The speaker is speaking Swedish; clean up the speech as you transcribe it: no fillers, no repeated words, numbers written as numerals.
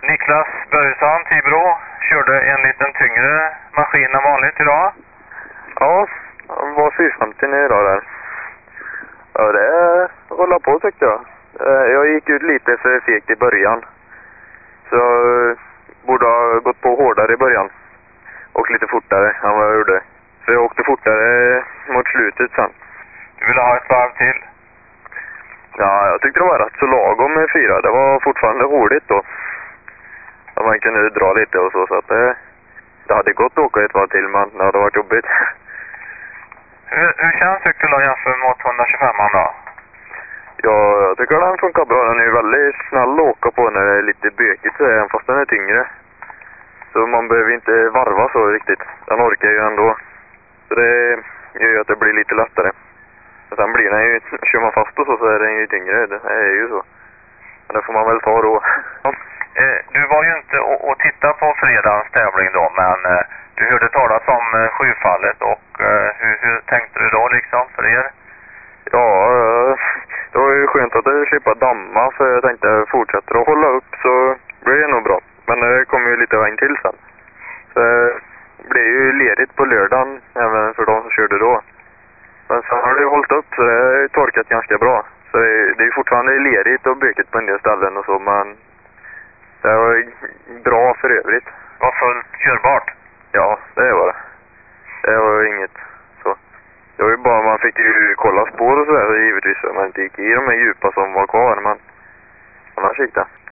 Niklas Börjesson, Tibro, körde en liten tyngre maskin än vanligt idag. Ja, det var 450 idag där. Ja, det håller på tyckte jag. Jag gick ut lite för fegt i början. Så jag borde ha gått på hårdare i början. Och lite fortare än vad jag gjorde. Så jag åkte fortare mot slutet sen. Du ville ha ett varv till? Ja, jag tyckte det var rätt så lagom med 4. Det var fortfarande roligt då. Att man kunde dra lite och så att det hade gått att åka ett varv till, men det hade varit jobbigt. Hur känns cykeln då jämfört mot 125an då? Ja, jag tycker den funkar bra. Den är väldigt snäll att åka på när det är lite bökigt så även fast den är tyngre. Så man behöver inte varva så riktigt. Den orkar ju ändå. Så det gör ju att det blir lite lättare. Och sen blir den ju, kör man fast och så är den ju tyngre. Det är ju så. Men det får man väl ta då. Du var ju inte och titta på fredagens tävling då, men du hörde talas om sjöfallet och hur tänkte du då liksom för er? Ja, det var ju skönt att jag slippa damma för jag tänkte fortsätta att hålla upp så blir det nog bra. Men det kommer ju lite regn till sen. Så det blev ju ledigt på lördagen även för de som körde då. Men sen har det ju hållit upp så det har torkat ganska bra. Så det är ju fortfarande ledigt och bökigt på en del ställen och så, men det var bra för övrigt. Var fullt körbart? Ja, det var det. Det var inget så. Det var ju bara, man fick ju kolla spår och sådär givetvis så man inte gick i de här djupa som var kvar, men annars gick det.